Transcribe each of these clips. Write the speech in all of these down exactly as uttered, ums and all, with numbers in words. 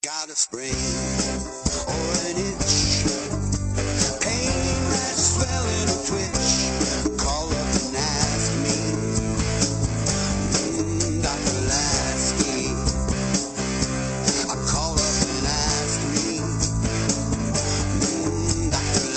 got a sprain or an itch, pain that's swelling or twitch, call up and ask me, mm, Doctor Lasky. I call up and ask me, mm, Doctor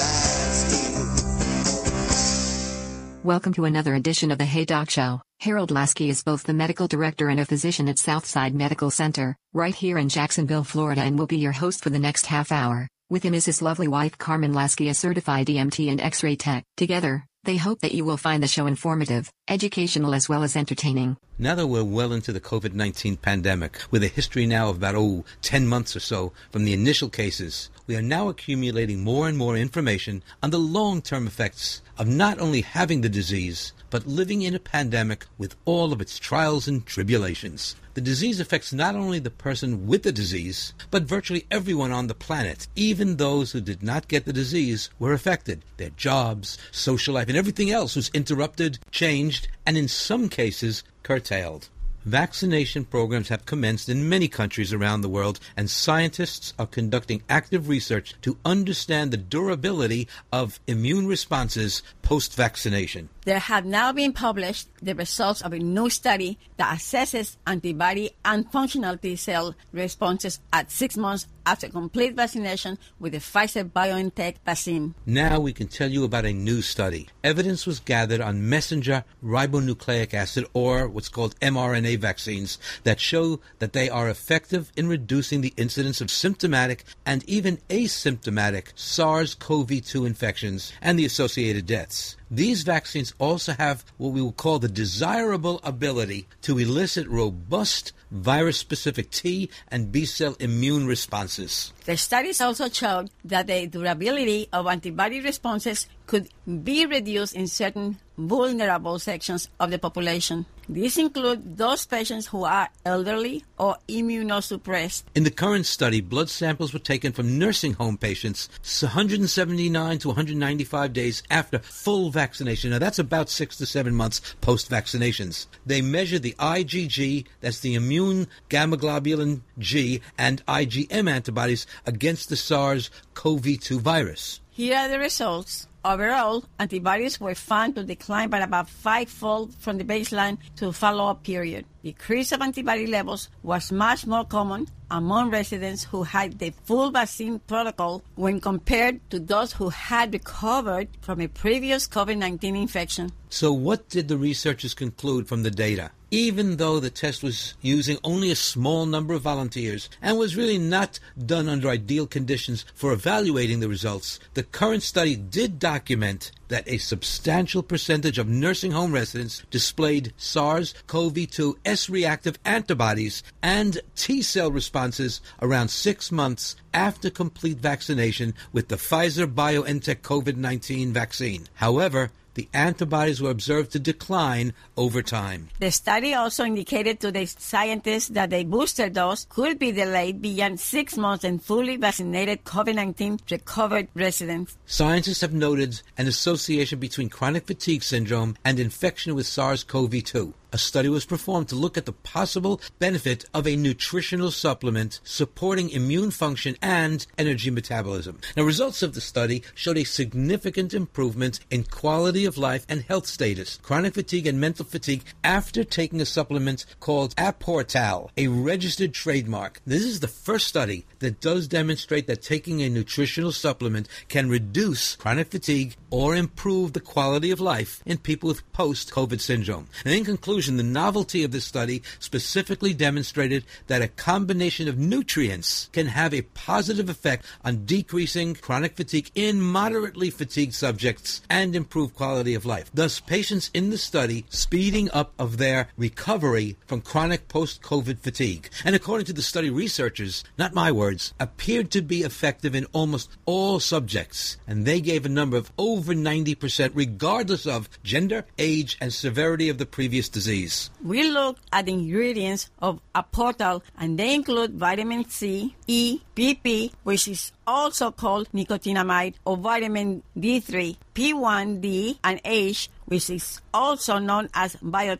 Lasky. Welcome to another edition of the Hey Doc Show. Harold Lasky is both the medical director and a physician at Southside Medical Center, right here in Jacksonville, Florida, and will be your host for the next half hour. With him is his lovely wife Carmen Lasky, a certified E M T and X-ray tech. Together, they hope that you will find the show informative, educational, as well as entertaining. Now that we're well into the covid nineteen pandemic, with a history now of about, oh, ten months or so from the initial cases, we are now accumulating more and more information on the long-term effects of not only having the disease, but living in a pandemic with all of its trials and tribulations. The disease affects not only the person with the disease, but virtually everyone on the planet. Even those who did not get the disease were affected. Their jobs, social life, and everything else was interrupted, changed, and in some cases, curtailed. Vaccination programs have commenced in many countries around the world, and scientists are conducting active research to understand the durability of immune responses post-vaccination. There have now been published the results of a new study that assesses antibody and functional T-cell responses at six months after complete vaccination with the Pfizer-BioNTech vaccine. Now we can tell you about a new study. Evidence was gathered on messenger ribonucleic acid, or what's called mRNA vaccines, that show that they are effective in reducing the incidence of symptomatic and even asymptomatic SARS-C o V two infections and the associated deaths. These vaccines also have what we will call the desirable ability to elicit robust virus-specific T and B-cell immune responses. The studies also showed that the durability of antibody responses could be reduced in certain vulnerable sections of the population. These include those patients who are elderly or immunosuppressed. In the current study, blood samples were taken from nursing home patients one hundred seventy-nine to one hundred ninety-five days after full vaccination. Now, that's about six to seven months post-vaccinations. They measured the IgG, that's the immune gamma globulin G, and IgM antibodies against the SARS-C o V two virus. Here are the results. Overall, antibodies were found to decline by about five-fold from the baseline to the follow-up period. Decrease of antibody levels was much more common among residents who had the full vaccine protocol when compared to those who had recovered from a previous covid nineteen infection. So what did the researchers conclude from the data? Even though the test was using only a small number of volunteers and was really not done under ideal conditions for evaluating the results, the current study did document that a substantial percentage of nursing home residents displayed SARS-C o V two S-reactive antibodies and T-cell responses around six months after complete vaccination with the Pfizer-BioNTech covid nineteen vaccine. However, the antibodies were observed to decline over time. The study also indicated to the scientists that the booster dose could be delayed beyond six months in fully vaccinated covid nineteen recovered residents. Scientists have noted an association between chronic fatigue syndrome and infection with SARS-C o V two. A study was performed to look at the possible benefit of a nutritional supplement supporting immune function and energy metabolism. Now, results of the study showed a significant improvement in quality of life and health status, chronic fatigue and mental fatigue after taking a supplement called Aportal, a registered trademark. This is the first study that does demonstrate that taking a nutritional supplement can reduce chronic fatigue or improve the quality of life in people with post-COVID syndrome. And in conclusion, the novelty of this study specifically demonstrated that a combination of nutrients can have a positive effect on decreasing chronic fatigue in moderately fatigued subjects and improve quality of life. Thus, patients in the study speeding up of their recovery from chronic post-COVID fatigue. And according to the study researchers, not my words, appeared to be effective in almost all subjects. And they gave a number of over ninety percent regardless of gender, age, and severity of the previous disease. We looked at the ingredients of Aportal, and they include vitamin C, E, P P, which is also called nicotinamide, or vitamin D three, P one D, and H, which is also known as biotin.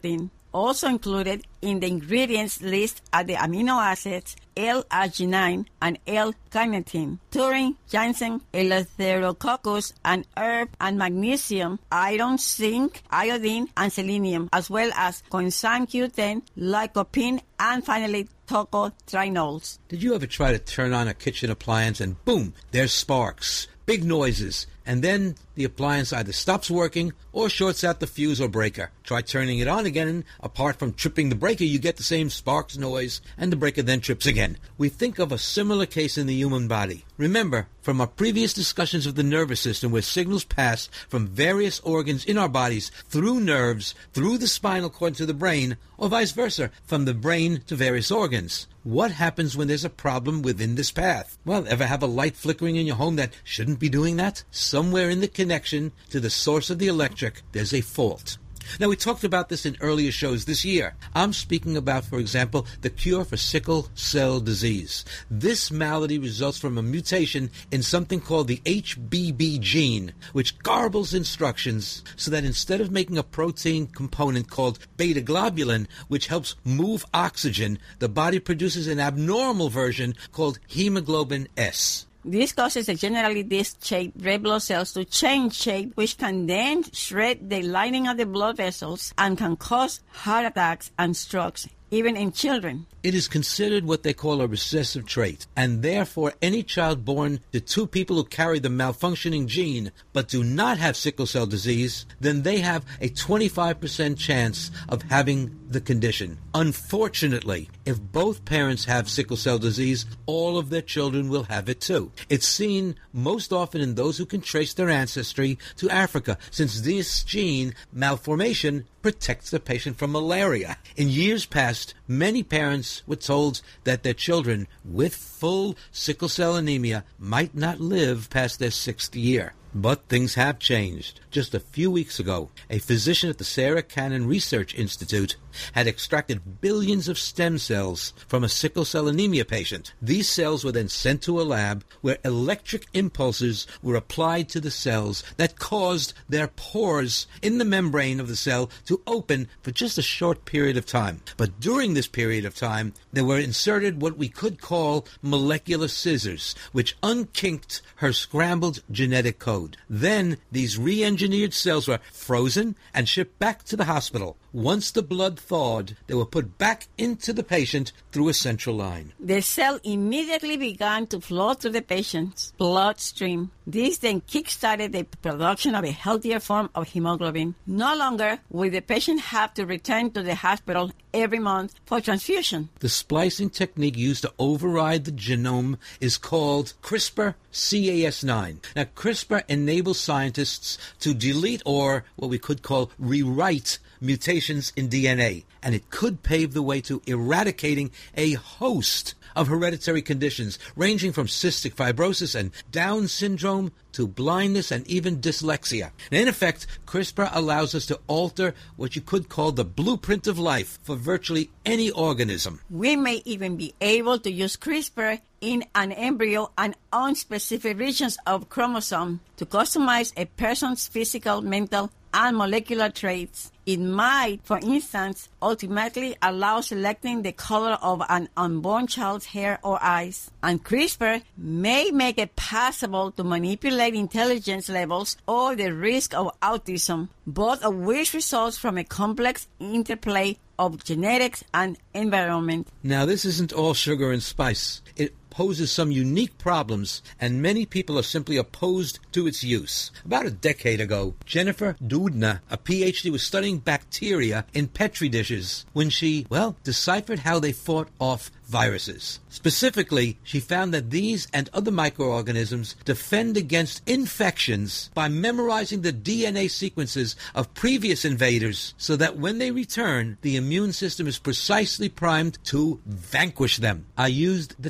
also included in the ingredients list are the amino acids L-arginine and L-carnitine, taurine, ginseng, eleutherococcus, and herb and magnesium, iron, zinc, iodine, and selenium, as well as coenzyme Q ten, lycopene, and finally tocotrienols. Did you ever try to turn on a kitchen appliance and boom, there's sparks, big noises, and then the appliance either stops working or shorts out the fuse or breaker? Try turning it on again, and apart from tripping the breaker, you get the same sparks noise, and the breaker then trips again. We think of a similar case in the human body. Remember, from our previous discussions of the nervous system, where signals pass from various organs in our bodies through nerves, through the spinal cord to the brain, or vice versa, from the brain to various organs. What happens when there's a problem within this path? Well, ever have a light flickering in your home that shouldn't be doing that? Somewhere in the connection to the source of the electric, there's a fault. Now, we talked about this in earlier shows this year. I'm speaking about, for example, the cure for sickle cell disease. This malady results from a mutation in something called the H B B gene, which garbles instructions so that instead of making a protein component called beta-globulin, which helps move oxygen, the body produces an abnormal version called hemoglobin S. This causes the generally disc-shaped red blood cells to change shape, which can then shred the lining of the blood vessels and can cause heart attacks and strokes, even in children. It is considered what they call a recessive trait, and therefore any child born to two people who carry the malfunctioning gene but do not have sickle cell disease, then they have a twenty-five percent chance of having the condition. Unfortunately, if both parents have sickle cell disease, all of their children will have it too. It's seen most often in those who can trace their ancestry to Africa, since this gene malformation protects the patient from malaria. In years past, many parents were told that their children with full sickle cell anemia might not live past their sixth year. But things have changed. Just a few weeks ago, a physician at the Sarah Cannon Research Institute had extracted billions of stem cells from a sickle cell anemia patient. These cells were then sent to a lab where electric impulses were applied to the cells that caused their pores in the membrane of the cell to open for just a short period of time. But during this period of time, they were inserted what we could call molecular scissors, which unkinked her scrambled genetic code. Then these re-engineered cells were frozen and shipped back to the hospital. Once the blood thawed, they were put back into the patient through a central line. The cell immediately began to flow through the patient's bloodstream. This then kick-started the production of a healthier form of hemoglobin. No longer will the patient have to return to the hospital every month for transfusion. The splicing technique used to override the genome is called CRISPR C A S nine. Now, CRISPR enables scientists to delete, or what we could call rewrite, mutations in D N A, and it could pave the way to eradicating a host of hereditary conditions ranging from cystic fibrosis and Down syndrome to blindness and even dyslexia. And in effect, CRISPR allows us to alter what you could call the blueprint of life for virtually any organism. We may even be able to use CRISPR in an embryo and on specific regions of chromosome to customize a person's physical, mental, and molecular traits. It might, for instance, ultimately allow selecting the color of an unborn child's hair or eyes. And CRISPR may make it possible to manipulate intelligence levels or the risk of autism, both of which results from a complex interplay of genetics and environment. Now, this isn't all sugar and spice. It poses some unique problems, and many people are simply opposed to its use. About a decade ago, Jennifer Doudna, a P H D, was studying bacteria in Petri dishes when she, well, deciphered how they fought off viruses. Specifically, she found that these and other microorganisms defend against infections by memorizing the D N A sequences of previous invaders so that when they return, the immune system is precisely primed to vanquish them. I used the term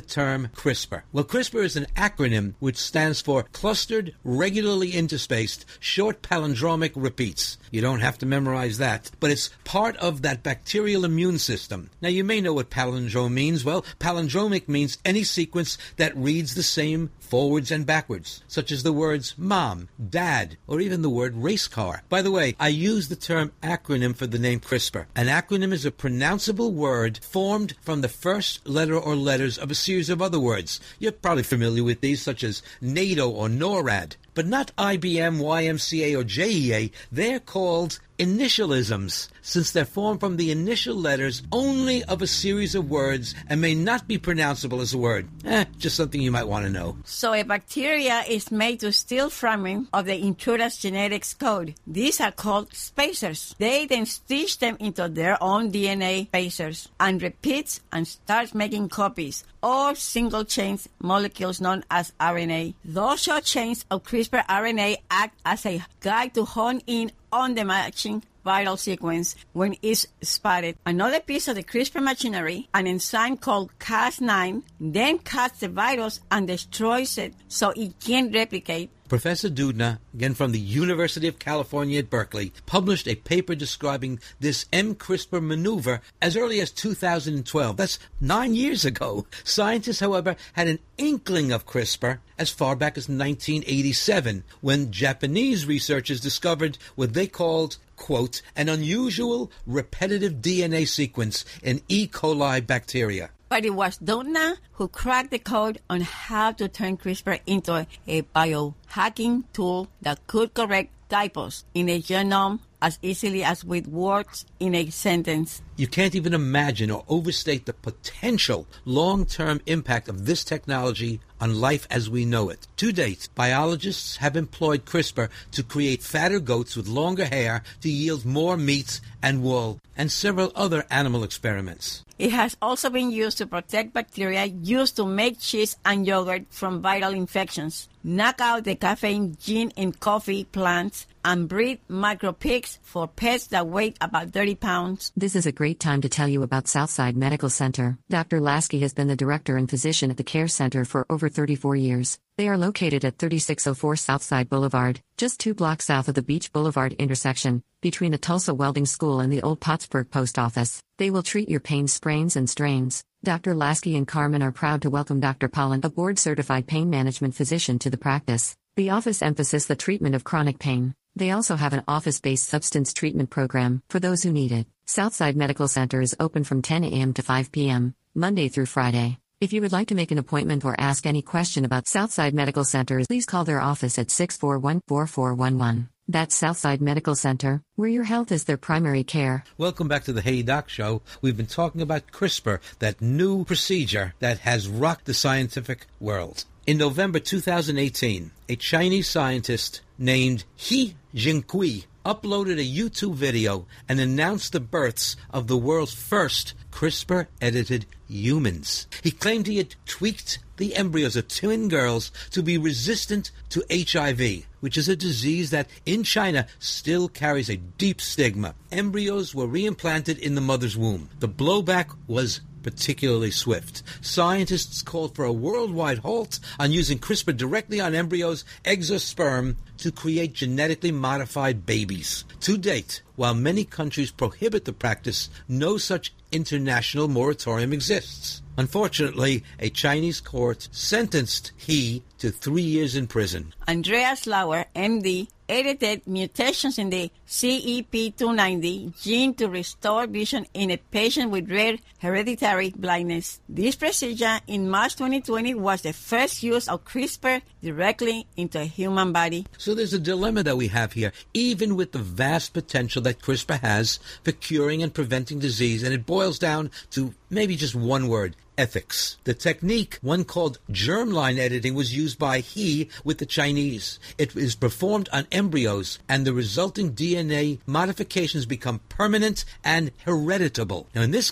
CRISPR? Well, CRISPR is an acronym which stands for Clustered Regularly Interspaced Short Palindromic Repeats. You don't have to memorize that, but it's part of that bacterial immune system. Now, you may know what palindrome means. Well, palindromic means any sequence that reads the same forwards and backwards, such as the words mom, dad, or even the word race car. By the way, I use the term acronym for the name CRISPR. An acronym is a pronounceable word formed from the first letter or letters of a series of other words. You're probably familiar with these, such as NATO or NORAD. But not I B M, Y M C A, or J E A. They're called initialisms, since they're formed from the initial letters only of a series of words and may not be pronounceable as a word. Eh, just something you might want to know. So a bacteria is made to steal fragments of the intruder's genetics code. These are called spacers. They then stitch them into their own D N A spacers and repeats and starts making copies or single chain molecules known as R N A. Those short chains of CRISPR R N A act as a guide to hone in on the matching viral sequence when it's spotted. Another piece of the CRISPR machinery, an enzyme called Cas nine, then cuts the virus and destroys it so it can't replicate. Professor Doudna, again from the University of California at Berkeley, published a paper describing this M-CRISPR maneuver as early as two thousand twelve. That's nine years ago. Scientists, however, had an inkling of CRISPR as far back as nineteen eighty-seven, when Japanese researchers discovered what they called, quote, an unusual repetitive D N A sequence in E. coli bacteria. But it was Doudna who cracked the code on how to turn CRISPR into a biohacking tool that could correct typos in a genome as easily as with words in a sentence. You can't even imagine or overstate the potential long-term impact of this technology on life as we know it. To date, biologists have employed CRISPR to create fatter goats with longer hair to yield more meat and wool, and several other animal experiments. It has also been used to protect bacteria used to make cheese and yogurt from viral infections, knock out the caffeine gene in coffee plants, and breed micropigs for pets that weigh about thirty pounds. This is a great time to tell you about Southside Medical Center. Doctor Lasky has been the director and physician at the Care Center for over thirty-four years. They are located at thirty-six oh four Southside Boulevard, just two blocks south of the Beach Boulevard intersection, between the Tulsa Welding School and the Old Pottsburg Post Office. They will treat your pain, sprains, and strains. Doctor Lasky and Carmen are proud to welcome Doctor Pollan, a board-certified pain management physician, to the practice. The office emphasizes the treatment of chronic pain. They also have an office-based substance treatment program for those who need it. Southside Medical Center is open from ten a.m. to five p.m., Monday through Friday. If you would like to make an appointment or ask any question about Southside Medical Center, please call their office at six four one, four four one one. That's Southside Medical Center, where your health is their primary care. Welcome back to the Hey Doc Show. We've been talking about CRISPR, that new procedure that has rocked the scientific world. In November two thousand eighteen, a Chinese scientist named He Jiankui uploaded a YouTube video and announced the births of the world's first CRISPR-edited humans. He claimed he had tweaked the embryos of twin girls to be resistant to H I V, which is a disease that in China still carries a deep stigma. Embryos were reimplanted in the mother's womb. The blowback was particularly swift. Scientists called for a worldwide halt on using CRISPR directly on embryos, eggs, or sperm to create genetically modified babies. To date, while many countries prohibit the practice, no such international moratorium exists. Unfortunately, a Chinese court sentenced He to three years in prison. Andreas Lauer, M D, edited mutations in the C E P two ninety gene to restore vision in a patient with rare hereditary blindness. This procedure in March twenty twenty was the first use of CRISPR directly into a human body. So there's a dilemma that we have here, even with the vast potential that CRISPR has for curing and preventing disease, and it boils down to maybe just one word: ethics. The technique, one called germline editing, was used by He with the Chinese. It is performed on embryos, and the resulting D N A modifications become permanent and hereditable. Now, in this case,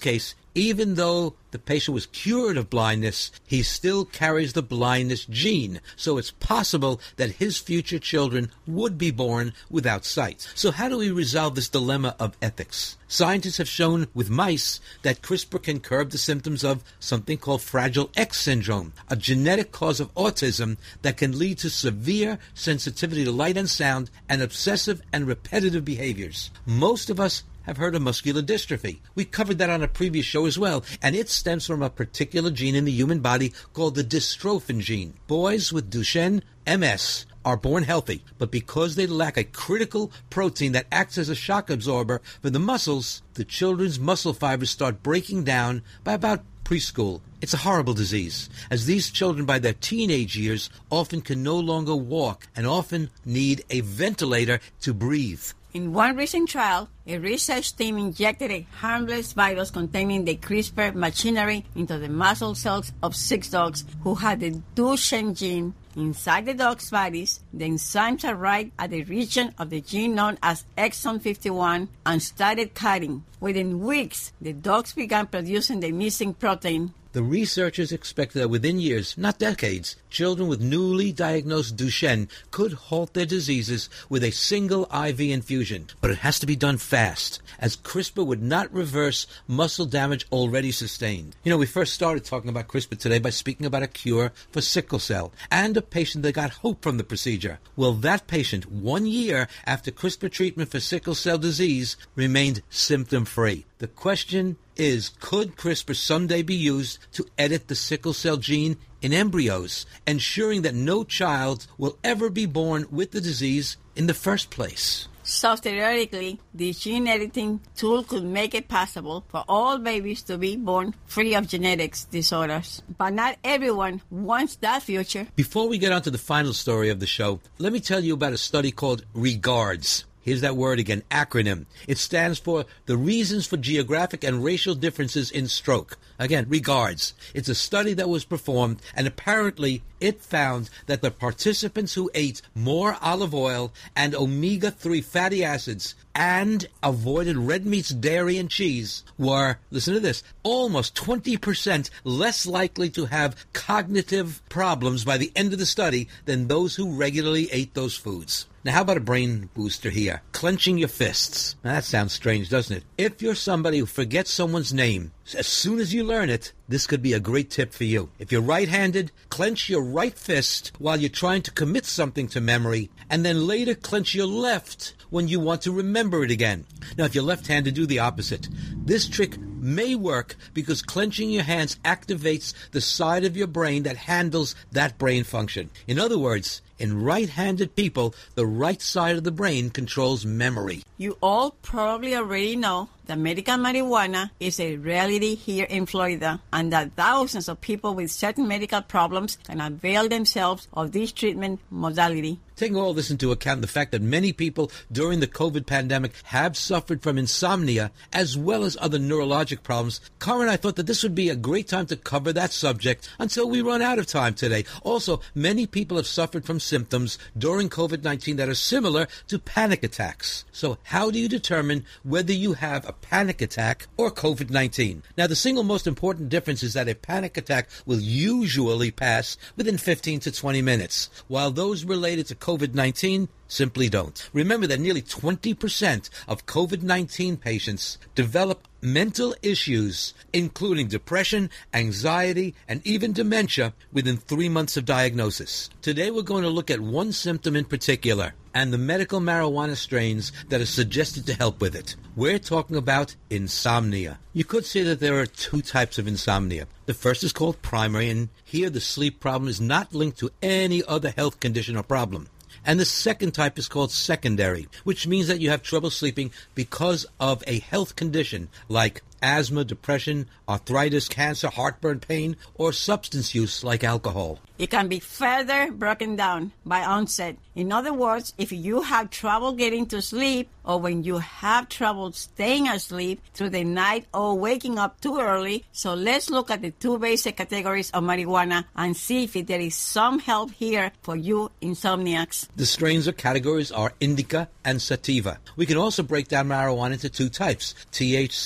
Even though the patient was cured of blindness, he still carries the blindness gene. So it's possible that his future children would be born without sight. So how do we resolve this dilemma of ethics? Scientists have shown with mice that CRISPR can curb the symptoms of something called Fragile X syndrome, a genetic cause of autism that can lead to severe sensitivity to light and sound and obsessive and repetitive behaviors. Most of us have heard of muscular dystrophy. We covered that on a previous show as well, and it stems from a particular gene in the human body called the dystrophin gene. Boys with Duchenne M S are born healthy, but because they lack a critical protein that acts as a shock absorber for the muscles, the children's muscle fibers start breaking down by about preschool. It's a horrible disease, as these children by their teenage years often can no longer walk and often need a ventilator to breathe. In one recent trial, a research team injected a harmless virus containing the CRISPR machinery into the muscle cells of six dogs who had the Duchenne gene. Inside the dogs' bodies, the enzymes arrived at the region of the gene known as exon fifty-one and started cutting. Within weeks, the dogs began producing the missing protein. The researchers expect that within years, not decades, children with newly diagnosed Duchenne could halt their diseases with a single I V infusion. But it has to be done fast, as CRISPR would not reverse muscle damage already sustained. You know, we first started talking about CRISPR today by speaking about a cure for sickle cell and a patient that got hope from the procedure. Well, that patient, one year after CRISPR treatment for sickle cell disease, remained symptom-free. The question is, could CRISPR someday be used to edit the sickle cell gene in embryos, ensuring that no child will ever be born with the disease in the first place? So theoretically, the gene editing tool could make it possible for all babies to be born free of genetics disorders. But not everyone wants that future. Before we get on to the final story of the show, let me tell you about a study called REGARDS. Here's that word again, acronym. It stands for the Reasons for Geographic and Racial Differences in Stroke. Again, REGARDS. It's a study that was performed, and apparently it found that the participants who ate more olive oil and omega three fatty acids and avoided red meats, dairy, and cheese were, listen to this, almost twenty percent less likely to have cognitive problems by the end of the study than those who regularly ate those foods. Now, how about a brain booster here? Clenching your fists. Now, that sounds strange, doesn't it? If you're somebody who forgets someone's name, as soon as you learn it, this could be a great tip for you. If you're right-handed, clench your right fist while you're trying to commit something to memory, and then later clench your left when you want to remember it again. Now, if you're left-handed, do the opposite. This trick may work because clenching your hands activates the side of your brain that handles that brain function. In other words, in right-handed people, the right side of the brain controls memory. You all probably already know that medical marijuana is a reality here in Florida, and that thousands of people with certain medical problems can avail themselves of this treatment modality. Taking all this into account, the fact that many people during the COVID pandemic have suffered from insomnia as well as other neurologic problems, Cara and I thought that this would be a great time to cover that subject until we run out of time today. Also, many people have suffered from symptoms during COVID nineteen that are similar to panic attacks. So how do you determine whether you have a panic attack or COVID nineteen? Now, the single most important difference is that a panic attack will usually pass within fifteen to twenty minutes, while those related to COVID nineteen simply don't. Remember that nearly twenty percent of COVID nineteen patients develop mental issues, including depression, anxiety, and even dementia within three months of diagnosis. Today we're going to look at one symptom in particular and the medical marijuana strains that are suggested to help with it. We're talking about insomnia. You could say that there are two types of insomnia. The first is called primary, and here the sleep problem is not linked to any other health condition or problem. And the second type is called secondary, which means that you have trouble sleeping because of a health condition like asthma, depression, arthritis, cancer, heartburn, pain, or substance use like alcohol. It can be further broken down by onset. In other words, if you have trouble getting to sleep, or when you have trouble staying asleep through the night or waking up too early. So let's look at the two basic categories of marijuana and see if there is some help here for you insomniacs. The strains or categories are indica and sativa. We can also break down marijuana into two types, T H C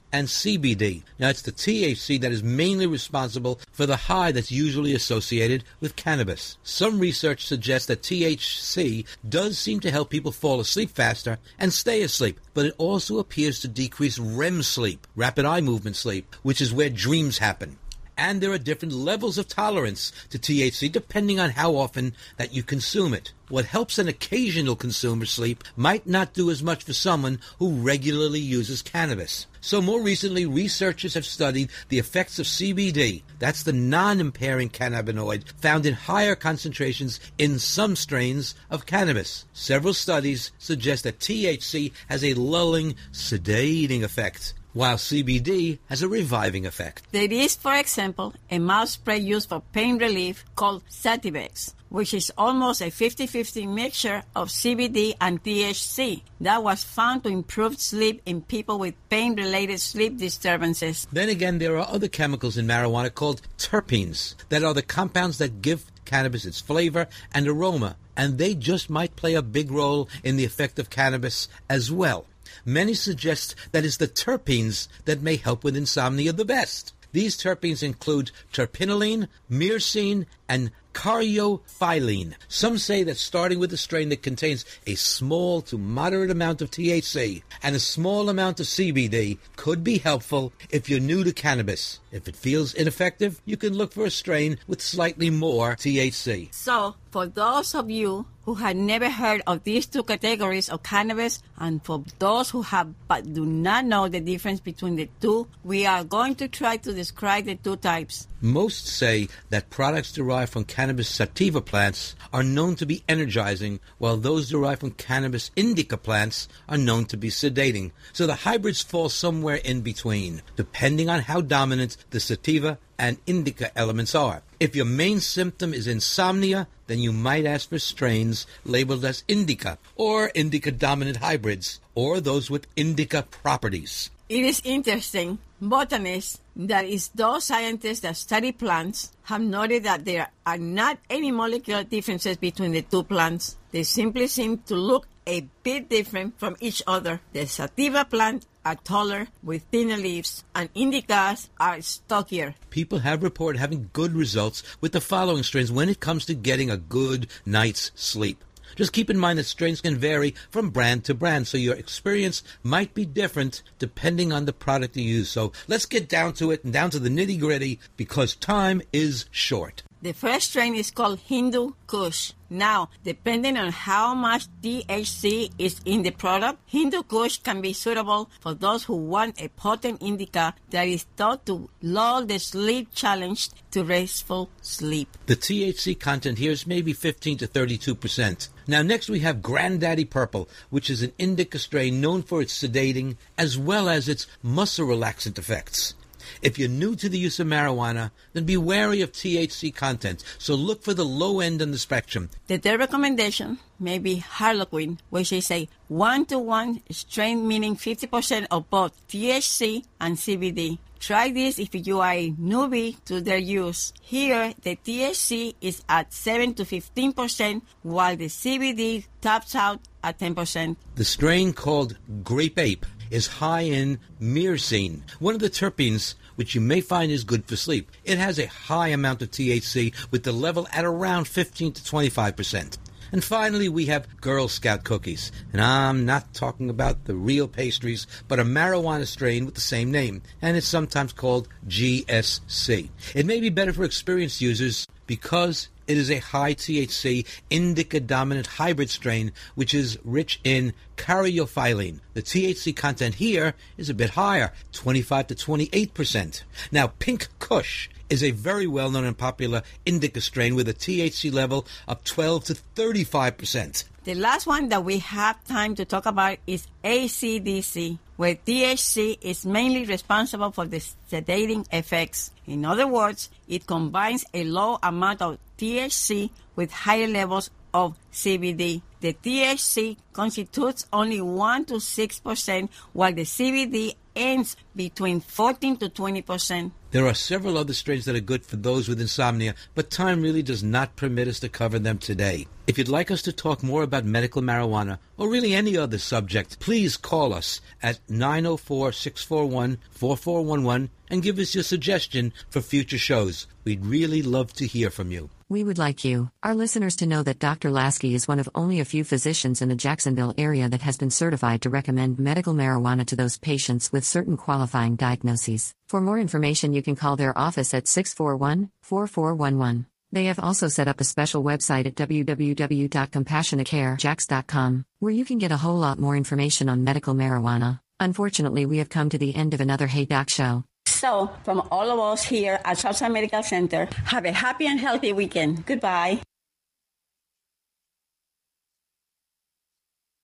and C B D. Now, it's the T H C that is mainly responsible for the high that's usually associated with cannabis. Some research suggests that T H C does seem to help people fall asleep faster and stay asleep, but it also appears to decrease R E M sleep, rapid eye movement sleep, which is where dreams happen. And there are different levels of tolerance to T H C depending on how often that you consume it. What helps an occasional consumer sleep might not do as much for someone who regularly uses cannabis. So more recently, researchers have studied the effects of C B D, that's the non-impairing cannabinoid found in higher concentrations in some strains of cannabis. Several studies suggest that T H C has a lulling, sedating effect, while C B D has a reviving effect. There is, for example, a mouth spray used for pain relief called Sativex, which is almost a fifty-fifty mixture of C B D and T H C that was found to improve sleep in people with pain-related sleep disturbances. Then again, there are other chemicals in marijuana called terpenes that are the compounds that give cannabis its flavor and aroma, and they just might play a big role in the effect of cannabis as well. Many suggest that it's the terpenes that may help with insomnia the best. These terpenes include terpinolene, myrcene, and caryophyllene. Some say that starting with a strain that contains a small to moderate amount of T H C and a small amount of C B D could be helpful if you're new to cannabis. If it feels ineffective, you can look for a strain with slightly more T H C. So, for those of you who had never heard of these two categories of cannabis, and for those who have but do not know the difference between the two, we are going to try to describe the two types. Most say that products derived from cannabis sativa plants are known to be energizing, while those derived from cannabis indica plants are known to be sedating. So the hybrids fall somewhere in between, depending on how dominant the sativa and indica elements are. If your main symptom is insomnia, then you might ask for strains labeled as indica, or indica-dominant hybrids, or those with indica properties. It is interesting. Botanists, that is those scientists that study plants, have noted that there are not any molecular differences between the two plants. They simply seem to look a bit different from each other. The sativa plant are taller with thinner leaves, and indicas are stockier. People have reported having good results with the following strains when it comes to getting a good night's sleep. Just keep in mind that strains can vary from brand to brand, so your experience might be different depending on the product you use. So let's get down to it and down to the nitty-gritty because time is short. The first strain is called Hindu Kush. Now, depending on how much T H C is in the product, Hindu Kush can be suitable for those who want a potent indica that is thought to lull the sleep-challenged to restful sleep. The T H C content here is maybe fifteen to thirty-two percent. Now, next we have Granddaddy Purple, which is an indica strain known for its sedating as well as its muscle relaxant effects. If you're new to the use of marijuana, then be wary of T H C content, so look for the low end on the spectrum. The third recommendation may be Harlequin, which is a one-to-one strain, meaning fifty percent of both T H C and C B D. Try this if you are a newbie to their use. Here, the T H C is at seven to fifteen percent, while the C B D tops out at ten percent. The strain called Grape Ape is high in myrcene, one of the terpenes which you may find is good for sleep. It has a high amount of T H C with the level at around fifteen to twenty-five percent. And finally, we have Girl Scout cookies. And I'm not talking about the real pastries, but a marijuana strain with the same name. And it's sometimes called G S C. It may be better for experienced users because it is a high T H C indica-dominant hybrid strain which is rich in caryophyllene. The T H C content here is a bit higher, twenty-five to twenty-eight percent. Now, Pink Kush is a very well-known and popular indica strain with a T H C level of twelve to thirty-five percent. The last one that we have time to talk about is A C D C, where T H C is mainly responsible for the sedating effects. In other words, it combines a low amount of T H C with higher levels of C B D. The T H C constitutes only one to six percent, while the C B D ends between fourteen to twenty percent. There are several other strains that are good for those with insomnia, but time really does not permit us to cover them today. If you'd like us to talk more about medical marijuana, or really any other subject, please call us at nine oh four, six four one, four four one one and give us your suggestion for future shows. We'd really love to hear from you. We would like you, our listeners, to know that Doctor Lasky is one of only a few physicians in the Jacksonville area that has been certified to recommend medical marijuana to those patients with certain qualifying diagnoses. For more information, you can call their office at six four one, four four one one. They have also set up a special website at w w w dot compassionate care jax dot com, where you can get a whole lot more information on medical marijuana. Unfortunately, we have come to the end of another Hey Doc show. So, from all of us here at Southside Medical Center, have a happy and healthy weekend. Goodbye.